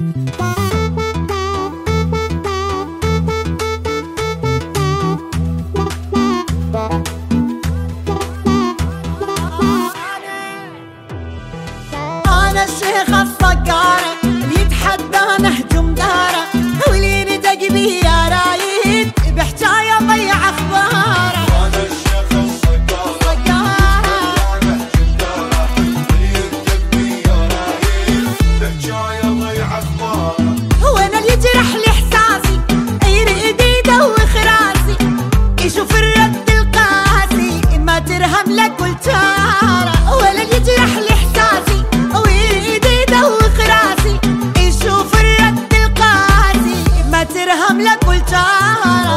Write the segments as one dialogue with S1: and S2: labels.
S1: أنا الشيخ الصقارة اللي يتحدى نهجم داره، واللي يندق بي يا رايد بحجاية ضيع أخباره.
S2: أنا الشيخ الصقارة نهجم داره، اللي يندق بي يا رايد بحجاية ضيع أخباره.
S1: وأنا اللي يجرح لي إحساسي يرقد يدوخ راسي، يشوف الرد القاسي ما ترهم لك والجارة. وأنا اللي يجرح لي إحساسي ويرقد يدوخ راسي، يشوف الرد القاسي ما ترهم لك والجارة.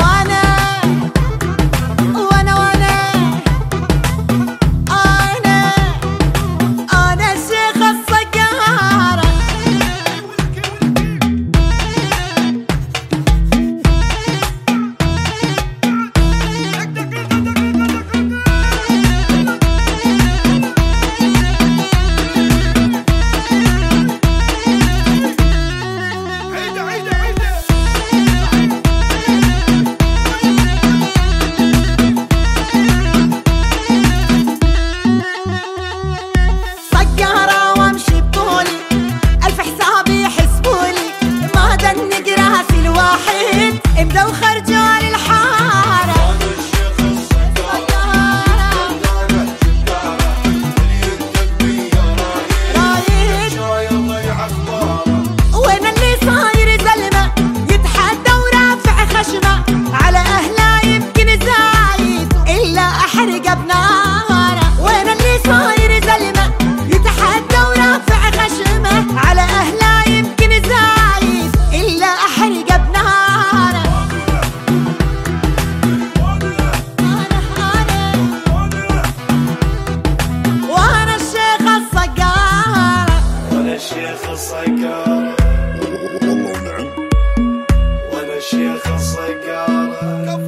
S1: أنا الشيخ الصقارة. صقارة وامشي بطولي، ألف حساب يحسبولي، ما دنق راسي الواحد مدوخ رجال الحارة.
S2: أنا الشيخ الصقارة نهجم داره، اللي يندق بي يا رايد بحجاية ضيع أخباره.
S1: وين اللي صاير زلمة يتحدى ورافع خشمة، على أهله يمكن زايد إلا أحرق بناره. وين اللي صاير زلمة يتحدى ورافع خشمه، على أهله يمكن زايد إلا أحرق بناره. وأنا الشيخ الصقارة.
S2: وأنا الشيخ الصقارة،
S3: والله نعم.
S2: وأنا الشيخ الصقارة.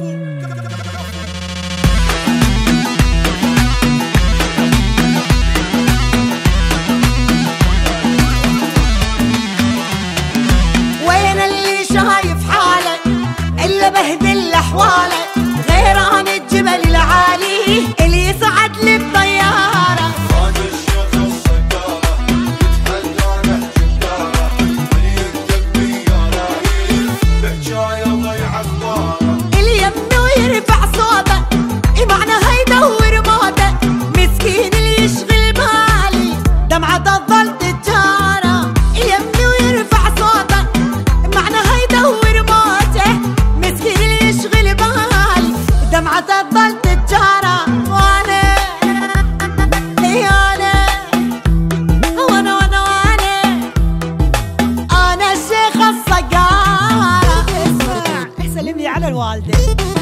S1: وين اللي شايف حاله إلا بهدل أحواله، غير عن الجبل العالي اللي يصعد لي بطيارة.
S2: أنا الشيخ الصقارة يتحدى نهجم داره، اللي يندق بي يا رايد بحجاية ضيع أخباره.
S1: اليم ويرفع صوته معناها يدور موته، مسكين اللي يشغل بالي دمعة تظل تجارة. اليم ويرفع صوته معناها يدور موته، مسكين اللي يشغل بالي دمعة تظل تجارة. أنا الشيخ الصقارة. اسمع سلم لي على الوالدة.